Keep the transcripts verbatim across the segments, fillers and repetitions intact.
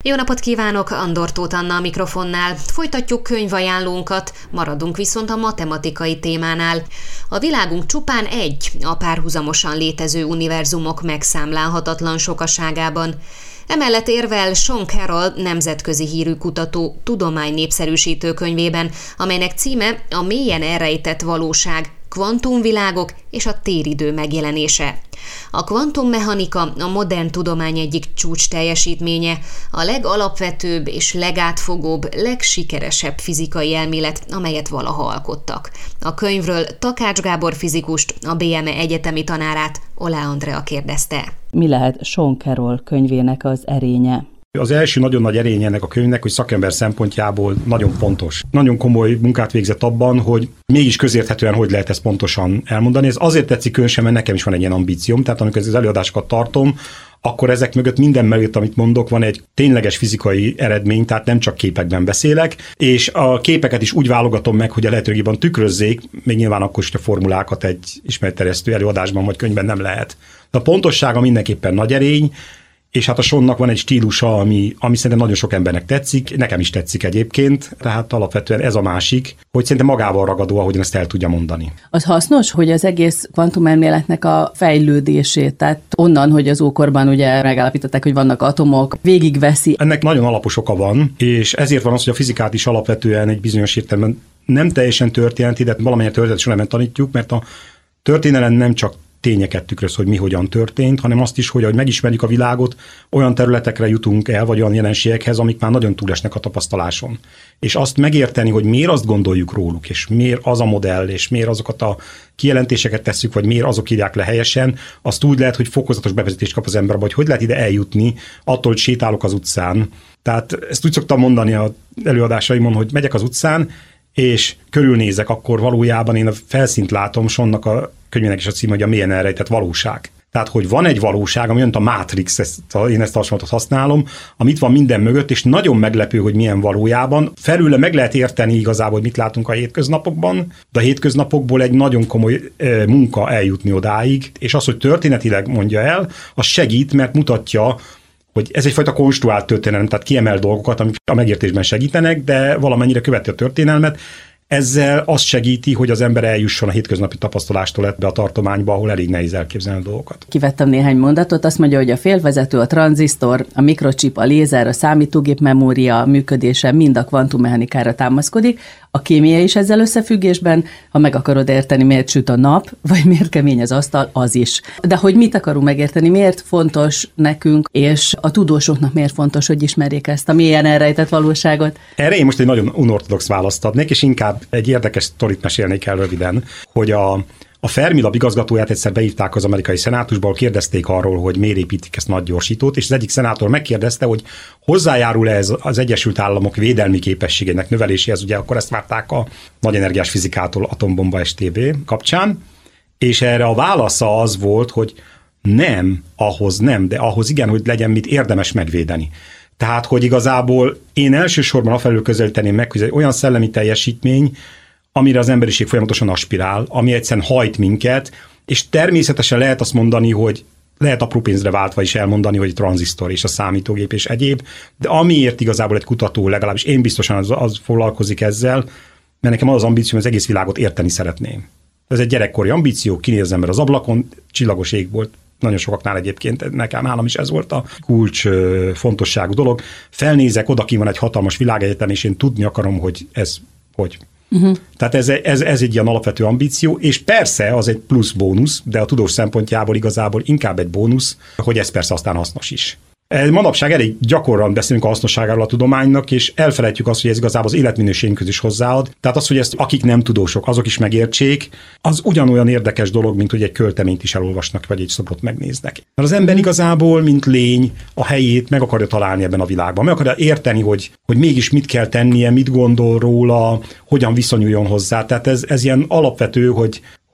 Jó napot kívánok, Andor Tóth Anna a mikrofonnál. Folytatjuk könyvajánlónkat, maradunk viszont a matematikai témánál. A világunk csupán egy, a párhuzamosan létező univerzumok megszámlálhatatlan sokaságában. Emellett érvel Sean Carroll nemzetközi hírű kutató tudománynépszerűsítő könyvében, amelynek címe a mélyen elrejtett valóság, kvantumvilágok és a téridő megjelenése. A kvantummechanika a modern tudomány egyik csúcs teljesítménye, a legalapvetőbb és legátfogóbb, legsikeresebb fizikai elmélet, amelyet valaha alkottak. A könyvről Takács Gábor fizikust, a bé em e egyetemi tanárát, Olá Andrea kérdezte. Mi lehet Sean Carroll könyvének az erénye? Az első nagyon nagy erénye ennek a könyvnek, hogy szakember szempontjából nagyon pontos. Nagyon komoly munkát végzett abban, hogy mégis közérthetően hogy lehet ezt pontosan elmondani. Ez azért tetszik különösen, mert nekem is van egy ilyen ambícióm, tehát amikor az előadásokat tartom, akkor ezek mögött, minden mögött, amit mondok, van egy tényleges fizikai eredmény, tehát nem csak képekben beszélek, és a képeket is úgy válogatom meg, hogy a lehetőségében tükrözzék, még nyilván akkor is a formulákat egy ismeretterjesztő előadásban vagy könyvben nem lehet. De a pontossága mindenképpen nagy erény, és hát a Seannak van egy stílusa, ami, ami szerintem nagyon sok embernek tetszik, nekem is tetszik egyébként, tehát alapvetően ez a másik, hogy szerintem magával ragadó, ahogyan ezt el tudja mondani. Az hasznos, hogy az egész kvantumelméletnek a fejlődését, tehát onnan, hogy az ókorban ugye megállapították, hogy vannak atomok, végigveszi. Ennek nagyon alapos oka van, és ezért van az, hogy a fizikát is alapvetően egy bizonyos értelemben nem teljesen történeti, de valamilyen történet során tanítjuk, mert a történelem nem csak tényeket tükröz, hogy mi hogyan történt, hanem azt is, hogy ahogy megismerjük a világot, olyan területekre jutunk el, vagy olyan jelenségekhez, amik már nagyon túlesnek a tapasztaláson. És azt megérteni, hogy miért azt gondoljuk róluk, és miért az a modell, és miért azokat a kijelentéseket tesszük, vagy miért azok írják le helyesen, azt úgy lehet, hogy fokozatos bevezetést kap az ember, vagy hogy lehet ide eljutni, attól, hogy sétálok az utcán. Tehát ezt úgy szoktam mondani az előadásaimon, hogy megyek az utcán, és körülnézek, akkor valójában én a felszínt látom, Seannak a könyvének is a címe, hogy a mélyen elrejtett valóság. Tehát, hogy van egy valóság, ami olyan, a Matrix, ezt, én ezt a hasonlatot használom, amit van minden mögött, és nagyon meglepő, hogy milyen valójában. Felül meg lehet érteni igazából, hogy mit látunk a hétköznapokban, de a hétköznapokból egy nagyon komoly e, munka eljutni odáig, és az, hogy történetileg mondja el, az segít, mert mutatja, hogy ez egyfajta konstruált történelem, tehát kiemel dolgokat, amik a megértésben segítenek, de valamennyire követi a történelmet. Ezzel azt segíti, hogy az ember eljusson a hétköznapi tapasztalástól ebbe a tartományba, ahol elég nehéz elképzelni a dolgokat. Kivettem néhány mondatot, azt mondja, hogy a félvezető, a tranzisztor, a mikrochip, a lézer, a számítógép memória működése mind a kvantummechanikára támaszkodik. A kémia is ezzel összefüggésben, ha meg akarod érteni, miért süt a nap, vagy miért kemény az asztal, az is. De hogy mit akarunk megérteni, miért fontos nekünk, és a tudósoknak miért fontos, hogy ismerjék ezt a mélyen elrejtett valóságot? Erre én most egy nagyon unortodox választ adnék, és inkább egy érdekes sztorit mesélnék el röviden, hogy a A Fermi Lab igazgatóját egyszer beívták az amerikai szenátusba, ahol kérdezték arról, hogy miért építik ezt nagy gyorsítót, és az egyik szenátor megkérdezte, hogy hozzájárul-e ez az Egyesült Államok védelmi képességének növeléséhez, ugye akkor ezt várták a nagy energiás fizikától, atombomba es té bé kapcsán, és erre a válasza az volt, hogy nem, ahhoz nem, de ahhoz igen, hogy legyen mit érdemes megvédeni. Tehát, hogy igazából én elsősorban afelől közelíteném meg, hogy olyan szellemi teljesítmény, amire az emberiség folyamatosan aspirál, ami egyszerűen hajt minket, és természetesen lehet azt mondani, hogy lehet apró pénzre váltva is elmondani, hogy tranzisztor és a számítógép és egyéb, de amiért igazából egy kutató, legalábbis én biztosan az, az foglalkozik ezzel, mert nekem az az ambícióm, hogy az egész világot érteni szeretném. Ez egy gyerekkori ambíció, kinézem ember az ablakon, csillagos ég volt, nagyon sokaknál egyébként, nekem nálam is ez volt a kulcs fontosságú dolog. Felnézek, oda ki van egy hatalmas világegyetem, és én tudni akarom, hogy ez hogy. Uh-huh. Tehát ez, ez, ez egy ilyen alapvető ambíció, és persze az egy plusz bónusz, de a tudós szempontjából igazából inkább egy bónusz, hogy ez persze aztán hasznos is. Manapság elég gyakran beszélünk a hasznosságáról a tudománynak, és elfelejtjük azt, hogy ez igazából az életminőségünkhöz is hozzáad. Tehát az, hogy ezt akik nem tudósok, azok is megértsék, az ugyanolyan érdekes dolog, mint hogy egy költeményt is elolvasnak, vagy egy szobrot megnéznek. Mert az ember igazából, mint lény, a helyét meg akarja találni ebben a világban. Meg akarja érteni, hogy, hogy mégis mit kell tennie, mit gondol róla, hogyan viszonyuljon hozzá. Tehát ez, ez ilyen alapvető, hogy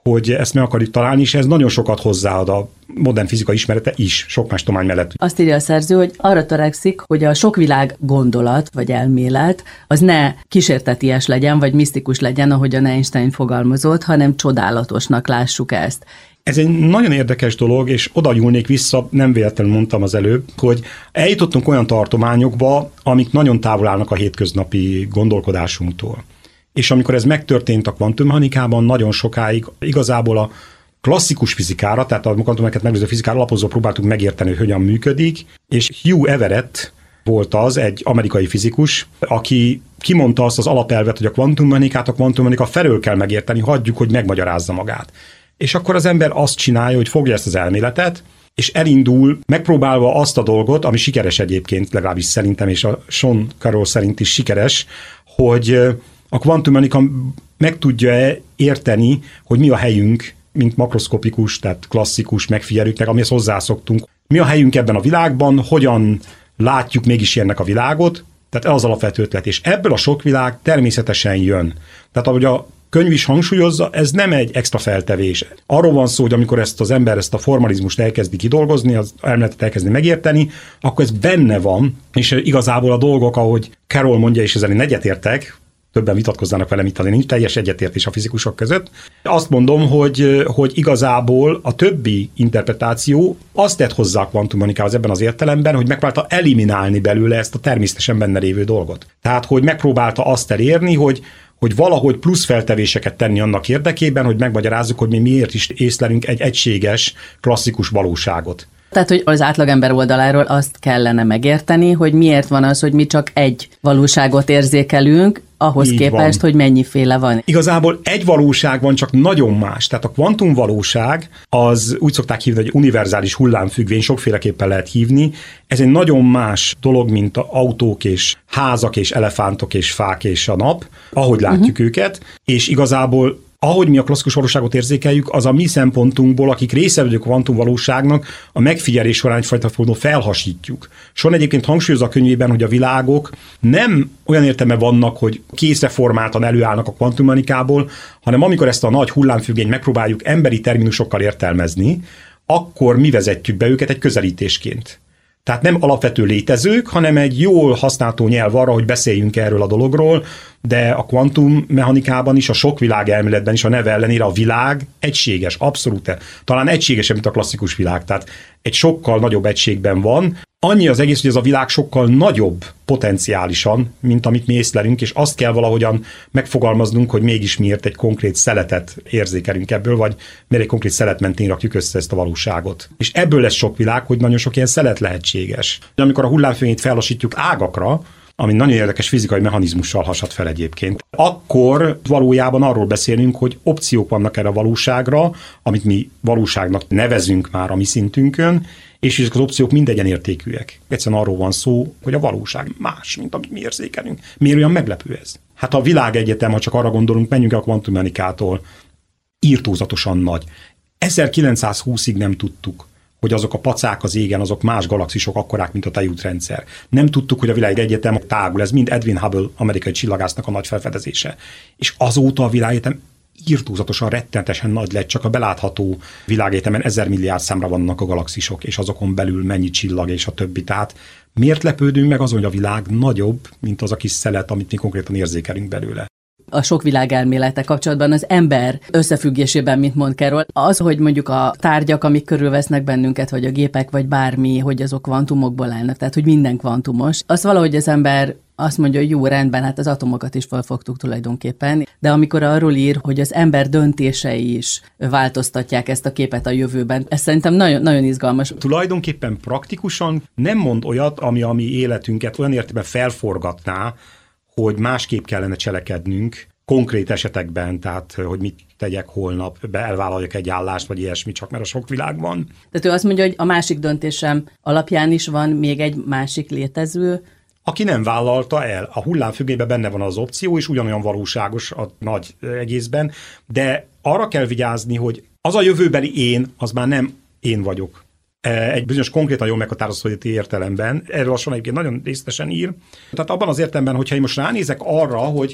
hogy ezt meg akarjuk találni, és ez nagyon sokat hozzáad a modern fizika ismerete is, sok más tudomány mellett. Azt írja a szerző, hogy arra törekszik, hogy a sokvilág gondolat vagy elmélet az ne kísérteties legyen, vagy misztikus legyen, ahogyan Einstein fogalmazott, hanem csodálatosnak lássuk ezt. Ez egy nagyon érdekes dolog, és oda nyúlnék vissza, nem véletlenül mondtam az előbb, hogy eljutottunk olyan tartományokba, amik nagyon távol állnak a hétköznapi gondolkodásunktól. És amikor ez megtörtént a kvantummechanikában, nagyon sokáig igazából a klasszikus fizikára, tehát a kvantummechaniket megnéző fizikára alapozva próbáltuk megérteni, hogy hogyan működik, és Hugh Everett volt az, egy amerikai fizikus, aki kimondta azt az alapelvet, hogy a kvantummechanikát a kvantummechanika felől kell megérteni, hagyjuk, hogy megmagyarázza magát. És akkor az ember azt csinálja, hogy fogja ezt az elméletet, és elindul megpróbálva azt a dolgot, ami sikeres egyébként, legalábbis szerintem, és a Sean Carroll szerint is sikeres, hogy a kvantummechanika meg tudja érteni, hogy mi a helyünk, mint makroszkopikus, tehát klasszikus megfigyelőknek, amihez hozzászoktunk. Mi a helyünk ebben a világban, hogyan látjuk mégis ennek a világot, tehát ez az alapvető ötlet, és ebből a sok világ természetesen jön. Tehát ahogy a könyv is hangsúlyozza, ez nem egy extra feltevés. Arról van szó, hogy amikor ezt az ember ezt a formalizmust elkezdi kidolgozni, az elméletet elkezdi megérteni, akkor ez benne van, és igazából a dolgok, ahogy Carroll mondja, és ezzel én egyetértek, többen vitatkoznának velem itt, azért nincs teljes egyetértés a fizikusok között. Azt mondom, hogy, hogy igazából a többi interpretáció azt tett hozzá a kvantummechanikához ebben az értelemben, hogy megpróbálta eliminálni belőle ezt a természetesen benne lévő dolgot. Tehát, hogy megpróbálta azt elérni, hogy hogy valahogy plusz feltevéseket tenni annak érdekében, hogy megmagyarázzuk, hogy mi miért is észlelünk egy egységes, klasszikus valóságot. Tehát, hogy az átlagember oldaláról azt kellene megérteni, hogy miért van az, hogy mi csak egy valóságot érzékelünk, ahhoz Így képest, van. Hogy mennyiféle van. Igazából egy valóság van, csak nagyon más. Tehát a kvantumvalóság az úgy szokták hívni, hogy univerzális hullámfüggvény, sokféleképpen lehet hívni. Ez egy nagyon más dolog, mint a autók és házak és elefántok és fák és a nap, ahogy látjuk uh-huh. őket, és igazából ahogy mi a klasszikus valóságot érzékeljük, az a mi szempontunkból, akik része vagyunk a kvantumvalóságnak, a megfigyelés során egyfajta módon felhasítjuk. Son egyébként hangsúlyozza a könyvében, hogy a világok nem olyan értelme vannak, hogy készreformáltan előállnak a kvantummechanikából, hanem amikor ezt a nagy hullámfüggvényt megpróbáljuk emberi terminusokkal értelmezni, akkor mi vezetjük be őket egy közelítésként. Tehát nem alapvető létezők, hanem egy jól használható nyelv arra, hogy beszéljünk erről a dologról, de a kvantummechanikában is, a sokvilág elméletben is a neve ellenére a világ egységes, abszolút, talán egységesebb, mint a klasszikus világ. Tehát egy sokkal nagyobb egységben van. Annyi az egész, hogy ez a világ sokkal nagyobb potenciálisan, mint amit mi észlelünk, és azt kell valahogyan megfogalmaznunk, hogy mégis miért egy konkrét szeletet érzékelünk ebből, vagy miért egy konkrét szelet mentén rakjuk össze ezt a valóságot. És ebből lesz sok világ, hogy nagyon sok ilyen szelet lehetséges. Amikor a hullámfüggvényt fellasítjuk ágakra, ami nagyon érdekes fizikai mechanizmussal hasad fel egyébként, akkor valójában arról beszélünk, hogy opciók vannak erre a valóságra, amit mi valóságnak nevezünk már a mi szintünkön, és ezek az opciók mind egyenértékűek. Egyszerűen arról van szó, hogy a valóság más, mint amit mi érzékelünk. Miért olyan meglepő ez? Hát a világegyetem, ha csak arra gondolunk, menjünk el a kvantummechanikától, írtózatosan nagy. ezerkilencszázhúszig nem tudtuk, hogy azok a pacák az égen, azok más galaxisok akkorák, mint a tejútrendszer. Nem tudtuk, hogy a világegyetem tágul, ez mind Edwin Hubble amerikai csillagásznak a nagy felfedezése. És azóta a világegyetem írtózatosan, rettenetesen nagy lett, csak a belátható világegyetemen ezer milliárd számra vannak a galaxisok, és azokon belül mennyi csillag és a többi. Tehát miért lepődünk meg azon, hogy a világ nagyobb, mint az a kis szelet, amit mi konkrétan érzékelünk belőle? A sok világelmélete kapcsolatban az ember összefüggésében, mint mond Carroll, az, hogy mondjuk a tárgyak, amik körülvesznek bennünket, vagy a gépek, vagy bármi, hogy azok kvantumokból állnak, tehát hogy minden kvantumos, az valahogy az ember azt mondja, hogy jó, rendben, hát az atomokat is felfogtuk tulajdonképpen, de amikor arról ír, hogy az ember döntései is változtatják ezt a képet a jövőben, ez szerintem nagyon, nagyon izgalmas. Tulajdonképpen praktikusan nem mond olyat, ami a mi életünket olyan értelemben felforgatná, hogy másképp kellene cselekednünk konkrét esetekben, tehát hogy mit tegyek holnap, be elvállaljak egy állást, vagy ilyesmi, csak mert a sok világ van. Tehát ő azt mondja, hogy a másik döntésem alapján is van még egy másik létező, aki nem vállalta el. A hullámfüggvényben benne van az opció, és ugyanolyan valóságos a nagy egészben, de arra kell vigyázni, hogy az a jövőbeli én, az már nem én vagyok. Egy bizonyos konkrétan jól meghatározott értelemben. Erről lassan egyébként nagyon részletesen ír. Tehát abban az értelemben, hogyha én most ránézek arra, hogy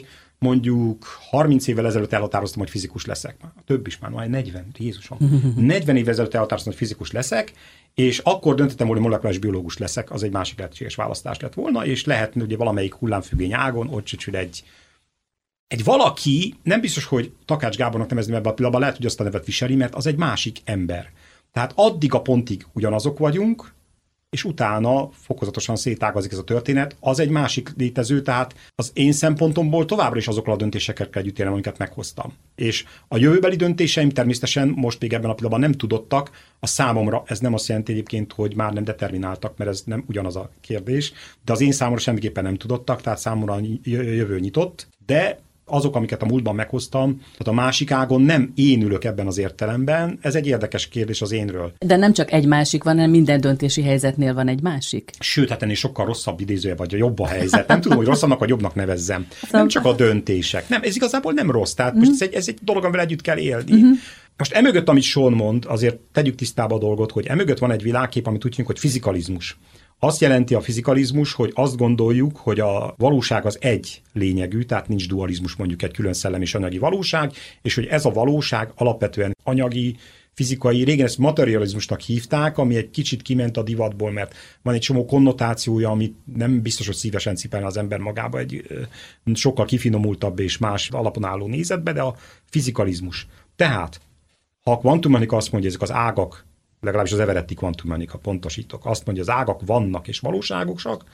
mondjuk harminc évvel ezelőtt elhatároztam, hogy fizikus leszek. Több is már, már negyven, Jézusom. negyven évvel ezelőtt elhatároztam, hogy fizikus leszek, és akkor döntöttem, hogy molekuláris biológus leszek, az egy másik lehetséges választás lett volna, és lehetne ugye valamelyik hullámfüggény ágon, ott csücsül egy Egy valaki, nem biztos, hogy Takács Gábornak nevezném ebben a pillanatban, lehet, hogy azt a nevet viseli, mert az egy másik ember. Tehát addig a pontig ugyanazok vagyunk, és utána fokozatosan szétágazik ez a történet, az egy másik létező, tehát az én szempontomból továbbra is azokkal a döntéseket kell együtt élnem, amiket meghoztam. És a jövőbeli döntéseim természetesen most még ebben a pillanatban nem tudottak, a számomra ez nem azt jelenti egyébként, hogy már nem determináltak, mert ez nem ugyanaz a kérdés, de az én számomra semmiképpen nem tudottak, tehát számomra a jövő nyitott, de azok, amiket a múltban meghoztam, tehát a másik ágon nem én ülök ebben az értelemben, ez egy érdekes kérdés az énről. De nem csak egy másik van, hanem minden döntési helyzetnél van egy másik. Sőt, hát ennél sokkal rosszabb idézője, vagy a jobb a helyzet. Nem tudom, hogy rosszabbnak vagy jobbnak nevezzem. Nem csak a döntések. Nem, ez igazából nem rossz. Tehát most ez egy, ez egy dolog, amivel együtt kell élni. Uh-huh. Most emögött, amit Sean mond, azért tegyük tisztába a dolgot, hogy emögött van egy világkép, amit úgy hívjuk, hogy fizikalizmus. Azt jelenti a fizikalizmus, hogy azt gondoljuk, hogy a valóság az egy lényegű, tehát nincs dualizmus, mondjuk egy külön szellemi és anyagi valóság, és hogy ez a valóság alapvetően anyagi, fizikai, régen ezt materializmusnak hívták, ami egy kicsit kiment a divatból, mert van egy csomó konnotációja, amit nem biztos, hogy szívesen cipelne az ember magába egy sokkal kifinomultabb és más alapon álló nézetbe, de a fizikalizmus. Tehát, ha a kvantummechanika azt mondja, ezek az ágak, legalábbis az everetti kvantummechanika, pontosítok, azt mondja, az ágak vannak és valóságosak,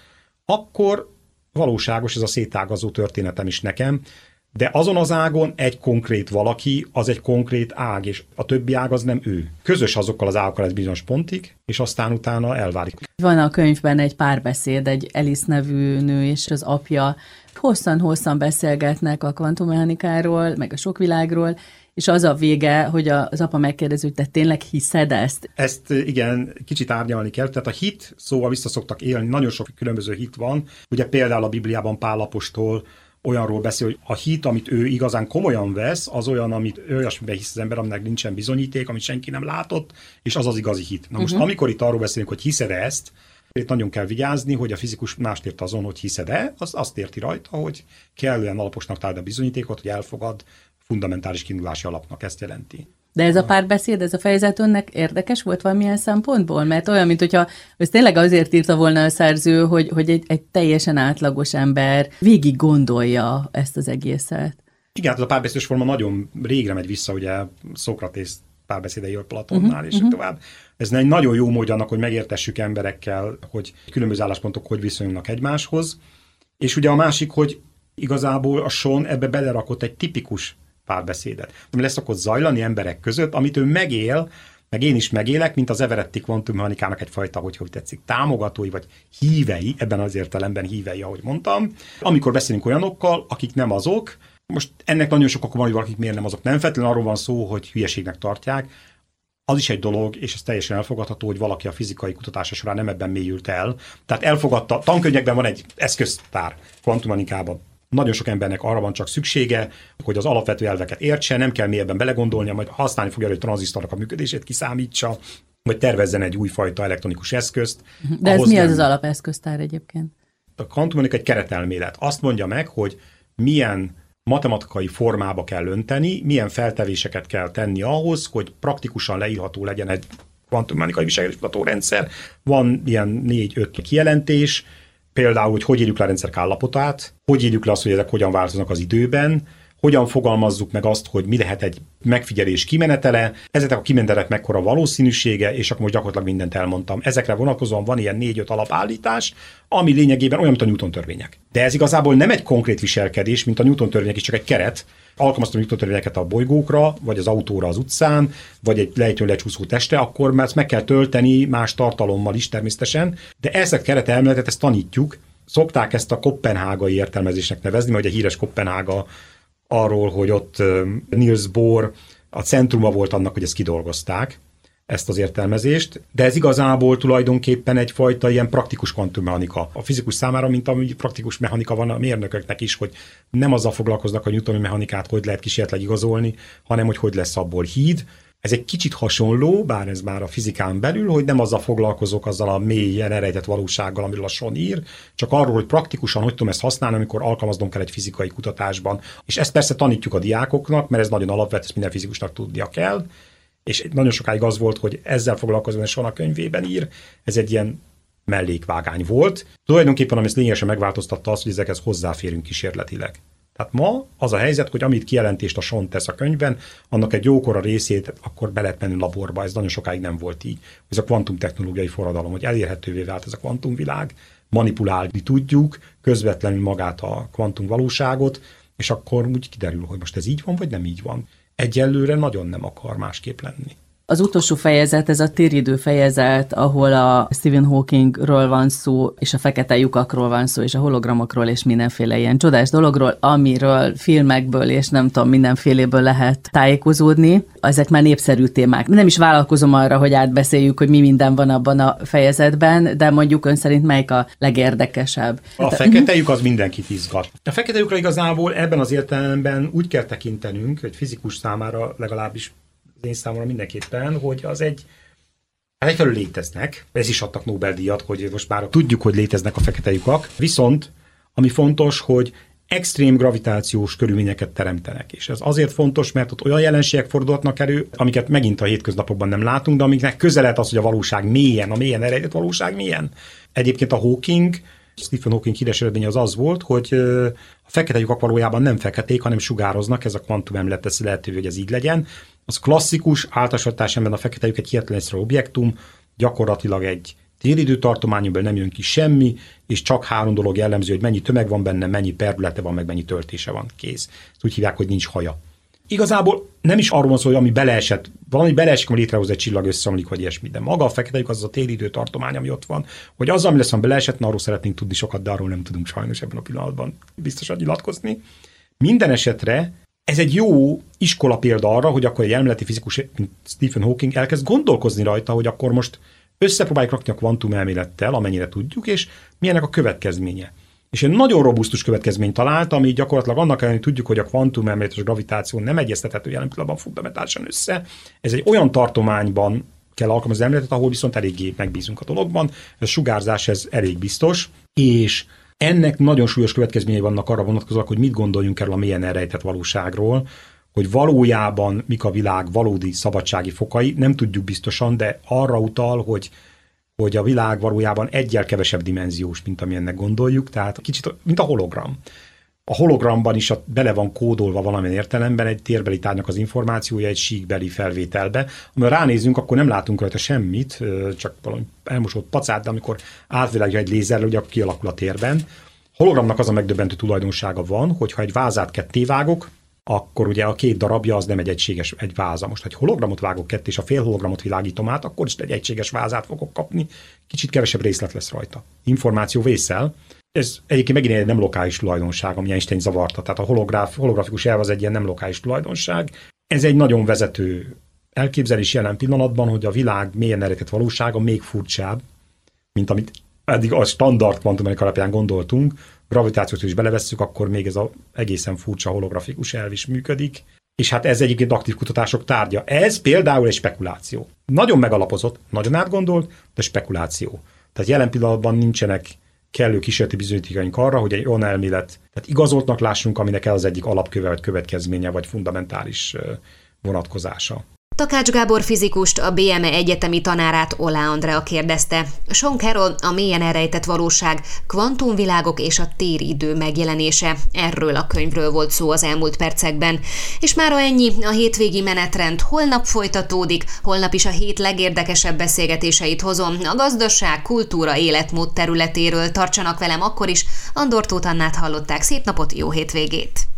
akkor valóságos ez a szétágazó történetem is nekem, de azon az ágon egy konkrét valaki, az egy konkrét ág, és a többi ág az nem ő. Közös azokkal az ágokkal egy bizonyos pontig, és aztán utána elválik. Van a könyvben egy párbeszéd, egy Alice nevű nő és az apja hosszan-hosszan beszélgetnek a kvantummechanikáról, meg a sok világról, és az a vége, hogy az apa megkérdezi, hogy te tényleg hiszed ezt? Ezt igen, kicsit árnyalni kell. Tehát a hit szóval vissza szoktak élni, nagyon sok különböző hit van. Ugye például a Bibliában Pál apostol olyanról beszél, hogy a hit, amit ő igazán komolyan vesz, az olyan, amit ő olyasmiben hisz az ember, aminek nincsen bizonyíték, amit senki nem látott, és az az igazi hit. Na most, uh-huh. amikor itt arról beszélünk, hogy hiszed ezt, itt nagyon kell vigyázni, hogy a fizikus mást ért azon, hogy hiszed-e, az azt érti rajta, hogy kellően alaposnak találd a bizonyítékot, hogy elfogad, fundamentális kiindulási alapnak ezt jelenti. De ez a párbeszéd, ez a fejezet önnek érdekes volt valamilyen szempontból? Mert olyan, mint hogyha ez tényleg azért írta volna a szerző, hogy, hogy egy, egy teljesen átlagos ember végig gondolja ezt az egészet. Igen, hát ez a párbeszédes forma nagyon régre megy vissza, ugye Szókratész párbeszédei Platonnál, uh-huh, és uh-huh. tovább. Ez egy nagyon jó módja annak, hogy megértessük emberekkel, hogy különböző álláspontok hogy viszonyulnak egymáshoz. És ugye a másik, hogy igazából a Sean ebbe belerakott egy tipikus párbeszédet, ami lesz szokott zajlani emberek között, amit ő megél, meg én is megélek, mint az everetti kvantummechanikának egyfajta, hogy hogy tetszik, támogatói, vagy hívei, ebben az értelemben hívei, ahogy mondtam, amikor beszélünk olyanokkal, akik nem azok. Most ennek nagyon sok oka van, hogy valakik miért nem azok. Nem feltétlenül arról van szó, hogy hülyeségnek tartják. Az is egy dolog, és ez teljesen elfogadható, hogy valaki a fizikai kutatása során nem ebben mélyült el. Tehát elfogadta, tankönyvekben van egy eszköztár kvantummechanikában. Nagyon sok embernek arra van csak szüksége, hogy az alapvető elveket értse, nem kell mélyebben belegondolnia, majd használni fogja, hogy a tranzisztornak a működését kiszámítsa, vagy tervezzen egy újfajta elektronikus eszközt. De ez mi nem... az az alapeszköztár egyébként? A kvantummechanika egy keretelmélet. Azt mondja meg, hogy milyen matematikai formába kell önteni, milyen feltevéseket kell tenni ahhoz, hogy praktikusan leírható legyen egy kvantummechanikai viselkedéskutató rendszer. Van ilyen négy-öt kijelentés, például, hogy hogy írjuk le a rendszerek állapotát, hogy írjuk le azt, hogy ezek hogyan változnak az időben, hogyan fogalmazzuk meg azt, hogy mi lehet egy megfigyelés kimenetele, ezeknek a kimenetelek mekkora valószínűsége, és akkor most gyakorlatilag mindent elmondtam. Ezekre vonatkozóan van ilyen négy-öt alapállítás, ami lényegében olyan, mint a Newton törvények. De ez igazából nem egy konkrét viselkedés, mint a Newton törvények is, csak egy keret. Alkalmaztam a Newton törvényeket a bolygókra, vagy az autóra az utcán, vagy egy lejtőn lecsúszó testre, akkor már ezt meg kell tölteni más tartalommal is természetesen, de ezt a keretelméletet, ezt tanítjuk. Szokták ezt a koppenhágai értelmezésnek nevezni, mert a híres Koppenhága arról, hogy ott Niels Bohr a centruma volt annak, hogy ezt kidolgozták, ezt az értelmezést, de ez igazából tulajdonképpen egyfajta ilyen praktikus kvantummechanika. A fizikus számára, mint ami praktikus mechanika van a mérnököknek is, hogy nem azzal foglalkoznak a newtoni mechanikát, hogy lehet kísérletleg igazolni, hanem hogy hogy lesz abból híd. Ez egy kicsit hasonló, bár ez már a fizikán belül, hogy nem azzal foglalkozok, azzal a mélyen elrejtett valósággal, amiről a Sean ír, csak arról, hogy praktikusan hogy tudom ezt használni, amikor alkalmaznom kell egy fizikai kutatásban. És ezt persze tanítjuk a diákoknak, mert ez nagyon alapvető, ezt minden fizikusnak tudnia kell. És nagyon sokáig az volt, hogy ezzel foglalkozóan Sean a könyvében ír, ez egy ilyen mellékvágány volt. Tulajdonképpen, ami ezt lényegesen megváltoztatta az, hogy ezekhez hozzáférünk kísérletileg. Tehát ma az a helyzet, hogy amit kijelentést a Sean tesz a könyvben, annak egy jókora részét akkor be lehet menni laborba, ez nagyon sokáig nem volt így. Ez a kvantumtechnológiai forradalom, hogy elérhetővé vált ez a kvantumvilág, manipulálni tudjuk közvetlenül magát a kvantumvalóságot, és akkor úgy kiderül, hogy most ez így van, vagy nem így van. Egyelőre nagyon nem akar másképp lenni. Az utolsó fejezet, ez a téridő fejezet, ahol a Stephen Hawkingról van szó, és a fekete lyukakról van szó, és a hologramokról, és mindenféle ilyen csodás dologról, amiről filmekből, és nem tudom, mindenféléből lehet tájékozódni. Ezek már népszerű témák. Nem is vállalkozom arra, hogy átbeszéljük, hogy mi minden van abban a fejezetben, de mondjuk ön szerint melyik a legérdekesebb? A fekete lyuk az mindenkit izgat. A fekete lyukra igazából ebben az értelemben úgy kell tekintenünk, hogy fizikus számára legalábbis az én számomra mindenképpen, hogy az egy, hát egyfelől léteznek, ez is adtak Nobel-díjat, hogy most már tudjuk, hogy léteznek a fekete lyukak, viszont ami fontos, hogy extrém gravitációs körülményeket teremtenek. És ez azért fontos, mert ott olyan jelenségek fordulhatnak elő, amiket megint a hétköznapokban nem látunk, de amiknek közel lehet az, hogy a valóság mélyen, a mélyen elrejtett valóság mélyen. Egyébként a Hawking, Stephen Hawking híres eredménye az az volt, hogy a fekete lyukak valójában nem feketék, hanem sugároznak, ez a kvantumelmélet teszi lehetővé, hogy ez így legyen. Az klasszikus általánosításemben a fekete lyuk egy hihetetlen egyszerű objektum, gyakorlatilag egy téridőtartományból nem jön ki semmi, és csak három dolog jellemző, hogy mennyi tömeg van benne, mennyi perdülete van, meg mennyi töltése van, kész. Ezt úgy hívják, hogy nincs haja. Igazából nem is arról van szó, hogy ami beleesett, valami beleesik, ami létrehoz egy csillag, összeomlik, vagy ilyesmi, de maga a fekete lyuk az a téridőtartomány, ami ott van. Hogy az, ami lesz, ami beleesett, arról szeretnénk tudni sokat, de arról nem tudunk sajnos ebben a pillanatban biztosan nyilatkozni. Minden esetre ez egy jó iskola példa arra, hogy akkor egy elméleti fizikus, mint Stephen Hawking elkezd gondolkozni rajta, hogy akkor most összepróbáljuk rakni a kvantumelmélettel, amennyire tudjuk, és milyenek a következménye. És egy nagyon robusztus következményt talált, ami gyakorlatilag annak ellenére tudjuk, hogy a kvantumelmélet és a gravitáció nem egyeztethető jelen pillanatban fundamentálisan össze. Ez egy olyan tartományban kell alkalmazni elméletet, ahol viszont eléggé megbízunk a dologban. Ez a sugárzás, ez elég biztos, és ennek nagyon súlyos következményei vannak arra vonatkozóak, hogy mit gondoljunk erről a mélyen elrejtett valóságról, hogy valójában mik a világ valódi szabadsági fokai, nem tudjuk biztosan, de arra utal, hogy, hogy a világ valójában egyel kevesebb dimenziós, mint amilyennek gondoljuk, tehát kicsit, mint a hologram. A hologramban is a, bele van kódolva valamilyen értelemben egy térbeli tárgynak az információja egy síkbeli felvételbe. Amikor ránézünk, akkor nem látunk rajta semmit, csak valami elmosott pacát, de amikor átvilágítja egy lézerrel, ugye kialakul a térben. Hologramnak az a megdöbbentő tulajdonsága van, hogy ha egy vázát kettévágok, akkor ugye a két darabja az nem egy egységes egy váza. Most, ha egy hologramot vágok ketté, és a fél hologramot világítom át, akkor is egy egységes vázát fogok kapni, kicsit kevesebb részlet lesz rajta. Információ vészel. Ez egyébként megint egy nem lokális tulajdonság, ami Einstein zavarta. Tehát a holográf, holografikus elv az egy ilyen nem lokális tulajdonság. Ez egy nagyon vezető elképzelés jelen pillanatban, hogy a világ mélyen elrejtett valósága még furcsább, mint amit eddig a standard kvantummechanika alapján gondoltunk. Gravitációt is belevesszük, akkor még ez az egészen furcsa holografikus elv is működik. És hát ez egyébként aktív kutatások tárgya. Ez például egy spekuláció. Nagyon megalapozott, nagyon átgondolt, de spekuláció. Tehát jelen pillanatban nincsenek kellő kísérleti bizonyítékaink arra, hogy egy olyan elmélet, tehát igazoltnak lássunk, aminek ez az egyik alapköve, vagy következménye, vagy fundamentális vonatkozása. Takács Gábor fizikust, a bé em e egyetemi tanárát, Oláh Andrea kérdezte. Sean Carroll, a mélyen elrejtett valóság, kvantumvilágok és a téridő megjelenése. Erről a könyvről volt szó az elmúlt percekben. És mára ennyi, a hétvégi menetrend holnap folytatódik, holnap is a hét legérdekesebb beszélgetéseit hozom a gazdaság, kultúra, életmód területéről. Tartsanak velem akkor is, Andor Tóth Annát hallották, szép napot, jó hétvégét!